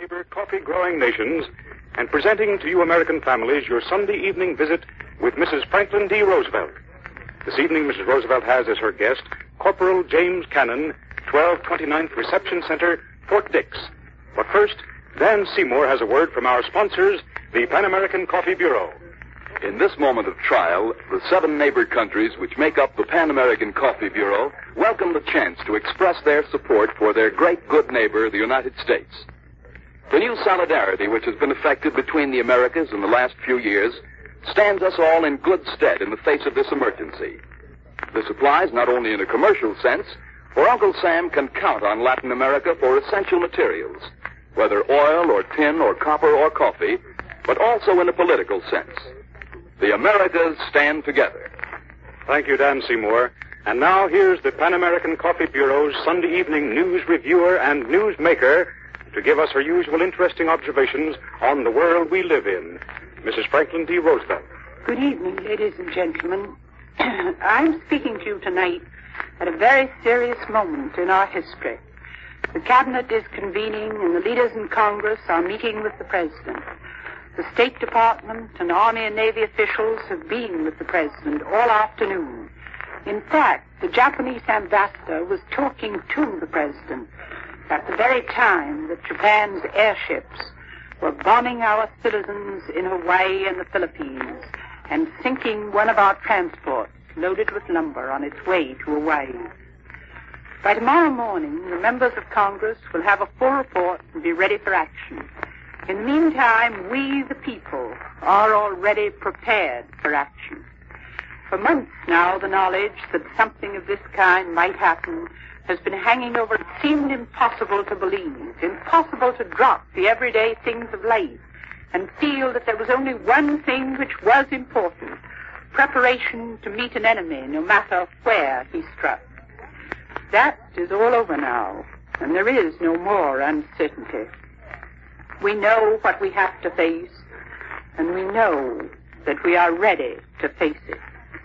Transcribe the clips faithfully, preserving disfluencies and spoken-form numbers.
neighbor coffee-growing nations, and presenting to you American families your Sunday evening visit with Missus Franklin D. Roosevelt. This evening, Missus Roosevelt has as her guest Corporal James Cannon, twelve twenty-ninth Reception Center, Fort Dix. But first, Dan Seymour has a word from our sponsors, the Pan American Coffee Bureau. In this moment of trial, the seven neighbor countries which make up the Pan American Coffee Bureau welcome the chance to express their support for their great good neighbor, the United States. The new solidarity which has been effected between the Americas in the last few years stands us all in good stead in the face of this emergency. This applies not only in a commercial sense, for Uncle Sam can count on Latin America for essential materials, whether oil or tin or copper or coffee, but also in a political sense. The Americas stand together. Thank you, Dan Seymour. And now here's the Pan American Coffee Bureau's Sunday evening news reviewer and newsmaker to give us her usual interesting observations on the world we live in, Missus Franklin D. Roosevelt. Good evening, ladies and gentlemen. I'm speaking to you tonight at a very serious moment in our history. The Cabinet is convening and the leaders in Congress are meeting with the President. The State Department and Army and Navy officials have been with the President all afternoon. In fact, the Japanese ambassador was talking to the President at the very time that Japan's airships were bombing our citizens in Hawaii and the Philippines and sinking one of our transports loaded with lumber on its way to Hawaii. By tomorrow morning, the members of Congress will have a full report and be ready for action. In the meantime, we, the people, are already prepared for action. For months now, the knowledge that something of this kind might happen has been hanging over. It seemed impossible to believe, impossible to drop the everyday things of life and feel that there was only one thing which was important, preparation to meet an enemy, no matter where he struck. That is all over now, and there is no more uncertainty. We know what we have to face, and we know that we are ready to face it.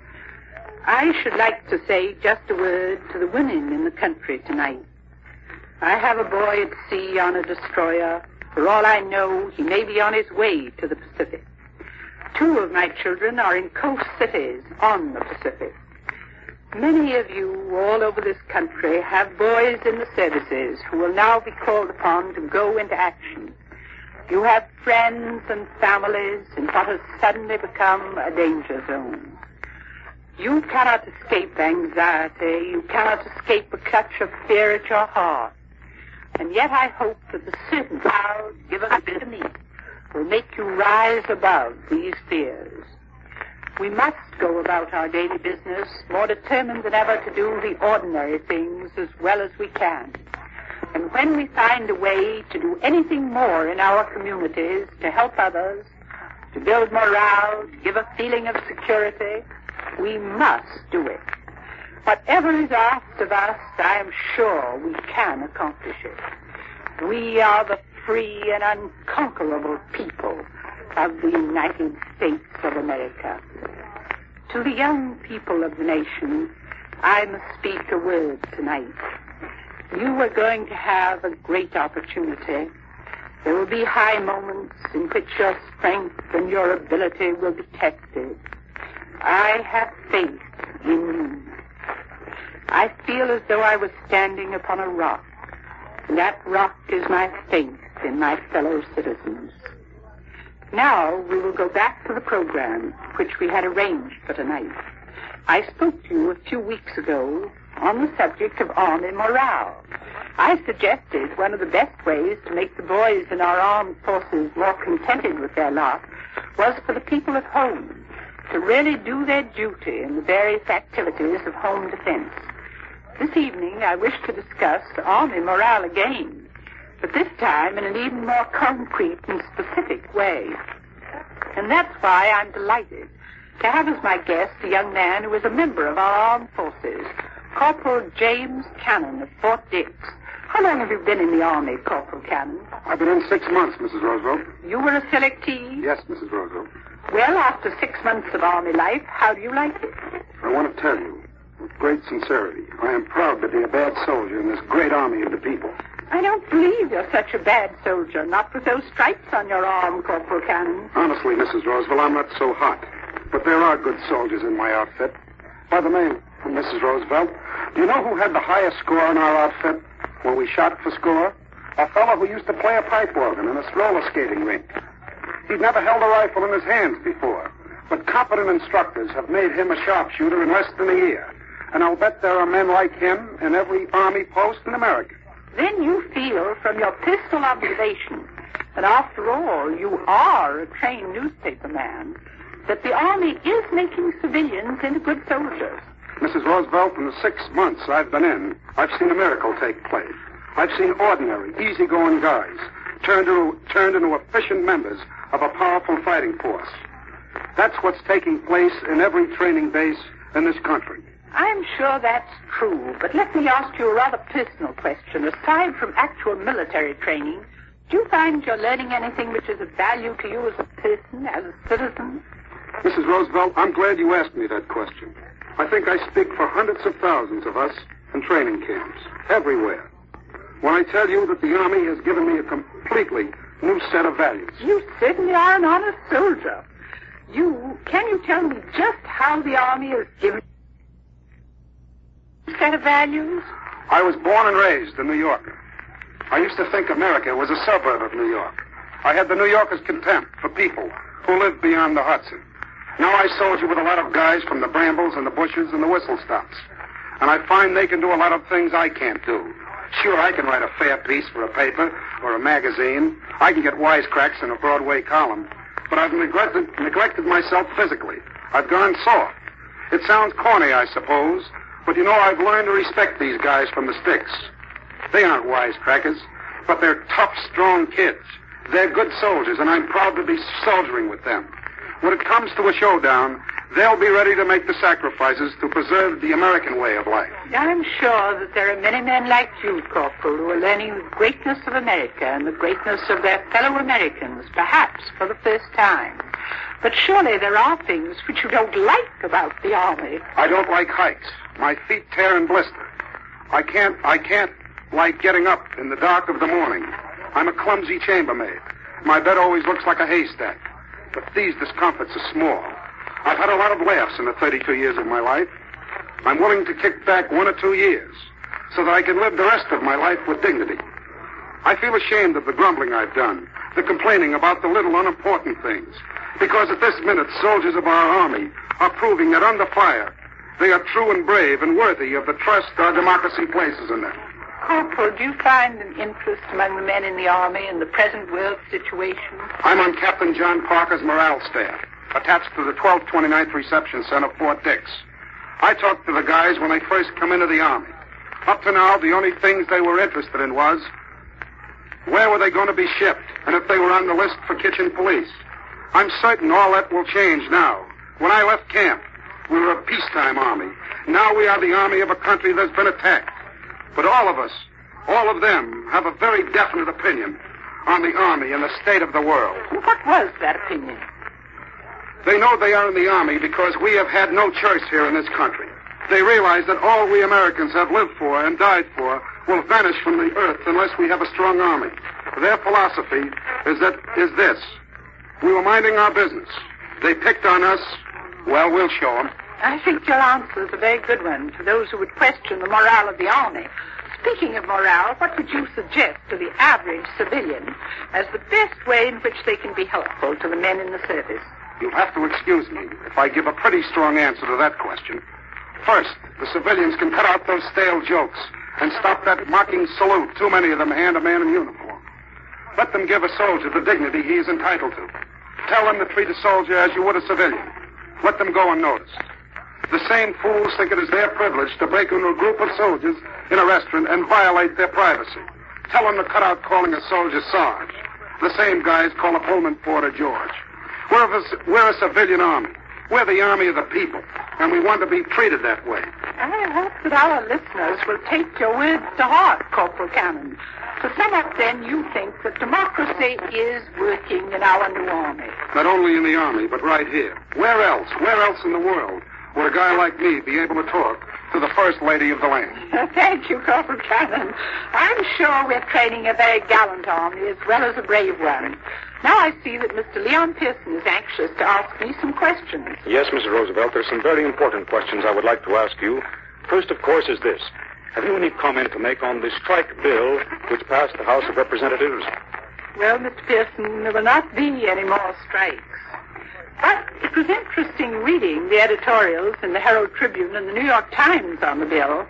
I should like to say just a word to the women in the country tonight. I have a boy at sea on a destroyer. For all I know, he may be on his way to the Pacific. Two of my children are in coast cities on the Pacific. Many of you all over this country have boys in the services who will now be called upon to go into action. You have friends and families in what has suddenly become a danger zone. You cannot escape anxiety. You cannot escape a clutch of fear at your heart. And yet I hope that the certain cloud given to me will make you rise above these fears. We must go about our daily business more determined than ever to do the ordinary things as well as we can. And when we find a way to do anything more in our communities to help others, to build morale, to give a feeling of security, we must do it. Whatever is asked of us, I am sure we can accomplish it. We are the free and unconquerable people of the United States of America. To the young people of the nation, I must speak a word tonight. You are going to have a great opportunity. There will be high moments in which your strength and your ability will be tested. I have faith in you. I feel as though I was standing upon a rock, and that rock is my faith in my fellow citizens. Now we will go back to the program which we had arranged for tonight. I spoke to you a few weeks ago on the subject of army morale. I suggested one of the best ways to make the boys in our armed forces more contented with their lot was for the people at home to really do their duty in the various activities of home defense. This evening I wish to discuss army morale again, but this time in an even more concrete and specific way. And that's why I'm delighted to have as my guest a young man who is a member of our armed forces, Corporal James Cannon of Fort Dix. How long have you been in the Army, Corporal Cannon? I've been in six months, Missus Roosevelt. You were a selectee? Yes, Missus Roosevelt. Well, after six months of Army life, how do you like it? I want to tell you, with great sincerity, I am proud to be a bad soldier in this great army of the people. I don't believe you're such a bad soldier, not with those stripes on your arm, Corporal Cannon. Honestly, Missus Roosevelt, I'm not so hot. But there are good soldiers in my outfit. By the way, Missus Roosevelt, do you know who had the highest score in our outfit when we shot for score? A fellow who used to play a pipe organ in a roller skating rink. He'd never held a rifle in his hands before, but competent instructors have made him a sharpshooter in less than a year. And I'll bet there are men like him in every army post in America. Then you feel from your pistol observation that after all you are a trained newspaper man, that the Army is making civilians into good soldiers. Missus Roosevelt, in the six months I've been in, I've seen a miracle take place. I've seen ordinary, easygoing guys turned into, turned into efficient members of a powerful fighting force. That's what's taking place in every training base in this country. I'm sure that's true, but let me ask you a rather personal question. Aside from actual military training, do you find you're learning anything which is of value to you as a person, as a citizen? Missus Roosevelt, I'm glad you asked me that question. I think I speak for hundreds of thousands of us in training camps, everywhere, when I tell you that the Army has given me a completely new set of values. You certainly are an honest soldier. You, can you tell me just how the Army has given you a set of values? I was born and raised in New York. I used to think America was a suburb of New York. I had the New Yorkers' contempt for people who lived beyond the Hudson. Now I soldier with a lot of guys from the Brambles and the Bushes and the Whistle Stops. And I find they can do a lot of things I can't do. Sure, I can write a fair piece for a paper or a magazine. I can get wisecracks in a Broadway column. But I've neglected, neglected myself physically. I've gone soft. It sounds corny, I suppose, but you know, I've learned to respect these guys from the sticks. They aren't wisecrackers, but they're tough, strong kids. They're good soldiers, and I'm proud to be soldiering with them. When it comes to a showdown, they'll be ready to make the sacrifices to preserve the American way of life. I'm sure that there are many men like you, Corporal, who are learning the greatness of America and the greatness of their fellow Americans, perhaps for the first time. But surely there are things which you don't like about the Army. I don't like heights. My feet tear and blister. I can't, I can't like getting up in the dark of the morning. I'm a clumsy chambermaid. My bed always looks like a haystack. But these discomforts are small. I've had a lot of laughs in the thirty-two years of my life. I'm willing to kick back one or two years so that I can live the rest of my life with dignity. I feel ashamed of the grumbling I've done, the complaining about the little unimportant things, because at this minute soldiers of our Army are proving that under fire they are true and brave and worthy of the trust our democracy places in them. Corporal, do you find an interest among the men in the Army in the present world situation? I'm on Captain John Parker's morale staff, attached to the twelfth twenty-ninth Reception Center, Fort Dix. I talk to the guys when they first come into the Army. Up to now, the only things they were interested in was where were they going to be shipped, and if they were on the list for kitchen police. I'm certain all that will change now. When I left camp, we were a peacetime Army. Now we are the Army of a country that's been attacked. But all of us, all of them, have a very definite opinion on the Army and the state of the world. What was that opinion? They know they are in the Army because we have had no choice here in this country. They realize that all we Americans have lived for and died for will vanish from the earth unless we have a strong Army. Their philosophy is that is this. We were minding our business. They picked on us. Well, we'll show them. I think your answer is a very good one to those who would question the morale of the Army. Speaking of morale, what would you suggest to the average civilian as the best way in which they can be helpful to the men in the service? You'll have to excuse me if I give a pretty strong answer to that question. First, the civilians can cut out those stale jokes and stop that mocking salute too many of them hand a man in uniform. Let them give a soldier the dignity he is entitled to. Tell them to treat a soldier as you would a civilian. Let them go unnoticed. The same fools think it is their privilege to break into a group of soldiers in a restaurant and violate their privacy. Tell them to cut out calling a soldier Sarge. The same guys call a Pullman porter George. We're a, we're a civilian army. We're the army of the people, and we want to be treated that way. I hope that our listeners will take your words to heart, Corporal Cannon. To sum up, then, you think that democracy is working in our new army. Not only in the army, but right here. Where else, where else in the world would a guy like me be able to talk to the First Lady of the land. Thank you, Corporal Cannon. I'm sure we're training a very gallant army as well as a brave one. Now I see that Mister Leon Pearson is anxious to ask me some questions. Yes, Missus Roosevelt, there's some very important questions I would like to ask you. First, of course, is this. Have you any comment to make on the strike bill which passed the House of Representatives? Well, Mister Pearson, there will not be any more strikes. But it was interesting reading the editorials in the Herald Tribune and the New York Times on the bill.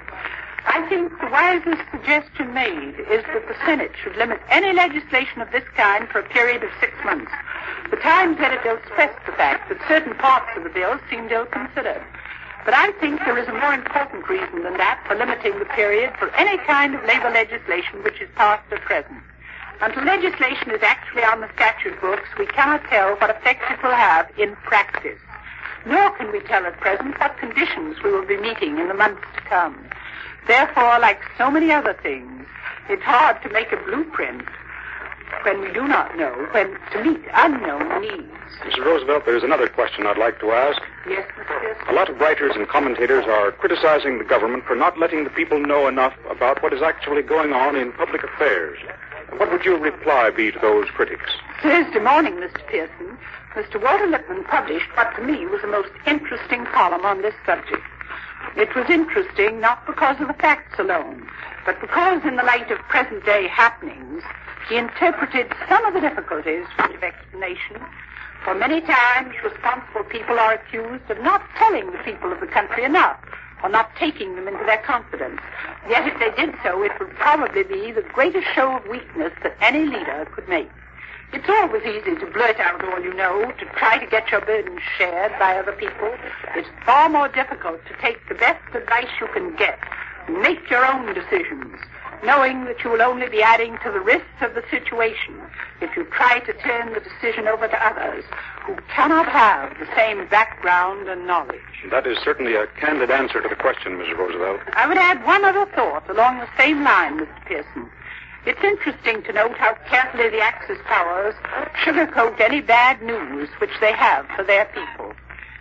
I think the wisest suggestion made is that the Senate should limit any legislation of this kind for a period of six months. The Times editor stressed the fact that certain parts of the bill seemed ill-considered. But I think there is a more important reason than that for limiting the period for any kind of labor legislation which is passed at present. Until legislation is actually on the statute books, we cannot tell what effect it will have in practice. Nor can we tell at present what conditions we will be meeting in the months to come. Therefore, like so many other things, it's hard to make a blueprint when we do not know when to meet unknown needs. Missus Roosevelt, there's another question I'd like to ask. Yes, Mister Pearson? A lot of writers and commentators are criticizing the government for not letting the people know enough about what is actually going on in public affairs. What would your reply be to those critics? Thursday morning, Mister Pearson, Mister Walter Lippmann published what to me was the most interesting column on this subject. It was interesting not because of the facts alone, but because in the light of present-day happenings, he interpreted some of the difficulties of explanation. For many times, responsible people are accused of not telling the people of the country enough, or not taking them into their confidence. Yet if they did so, it would probably be the greatest show of weakness that any leader could make. It's always easy to blurt out all you know, to try to get your burdens shared by other people. It's far more difficult to take the best advice you can get and make your own decisions, knowing that you will only be adding to the risks of the situation if you try to turn the decision over to others who cannot have the same background and knowledge. That is certainly a candid answer to the question, Missus Roosevelt. I would add one other thought along the same line, Mister Pearson. It's interesting to note how carefully the Axis powers sugarcoat any bad news which they have for their people.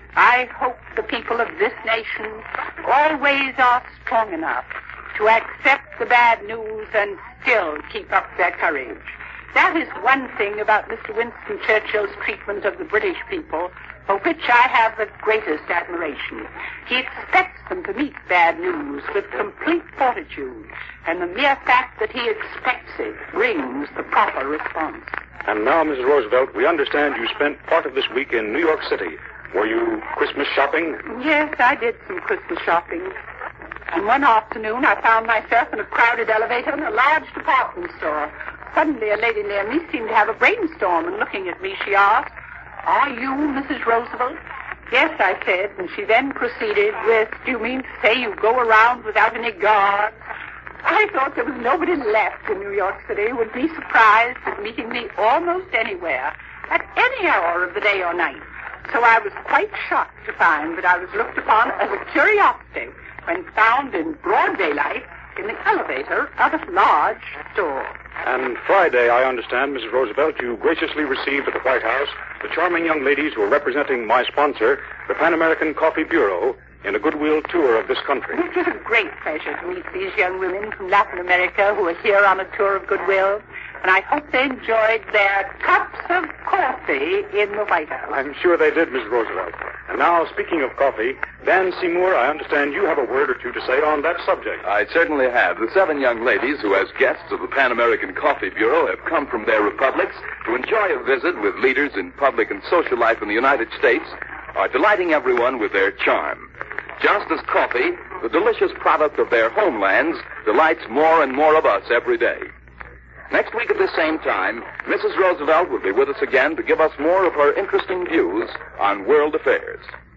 I hope the people of this nation always are strong enough to accept the bad news and still keep up their courage. That is one thing about Mister Winston Churchill's treatment of the British people, for which I have the greatest admiration. He expects them to meet bad news with complete fortitude, and the mere fact that he expects it brings the proper response. And now, Missus Roosevelt, we understand you spent part of this week in New York City. Were you Christmas shopping? Yes, I did some Christmas shopping. And one afternoon, I found myself in a crowded elevator in a large department store. Suddenly, a lady near me seemed to have a brainstorm, and looking at me, she asked, "Are you Missus Roosevelt?" "Yes," I said, and she then proceeded with, "Do you mean to say you go around without any guards?" I thought there was nobody left in New York City who would be surprised at meeting me almost anywhere, at any hour of the day or night. So I was quite shocked to find that I was looked upon as a curiosity when found in broad daylight in the elevator of a large store. And Friday, I understand, Missus Roosevelt, you graciously received at the White House the charming young ladies who are representing my sponsor, the Pan American Coffee Bureau, in a goodwill tour of this country. It was a great pleasure to meet these young women from Latin America who are here on a tour of goodwill, and I hope they enjoyed their cups of coffee in the White House. I'm sure they did, Missus Roosevelt. And now, speaking of coffee, Dan Seymour, I understand you have a word or two to say on that subject. I certainly have. The seven young ladies who, as guests of the Pan American Coffee Bureau, have come from their republics to enjoy a visit with leaders in public and social life in the United States, are delighting everyone with their charm. Just as coffee, the delicious product of their homelands, delights more and more of us every day. Next week at this same time, Missus Roosevelt will be with us again to give us more of her interesting views on world affairs.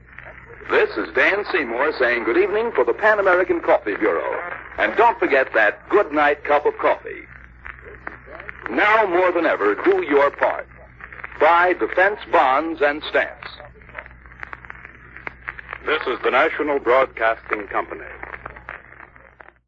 This is Dan Seymour saying good evening for the Pan American Coffee Bureau. And don't forget that good night cup of coffee. Now more than ever, do your part. Buy defense bonds and stamps. This is the National Broadcasting Company.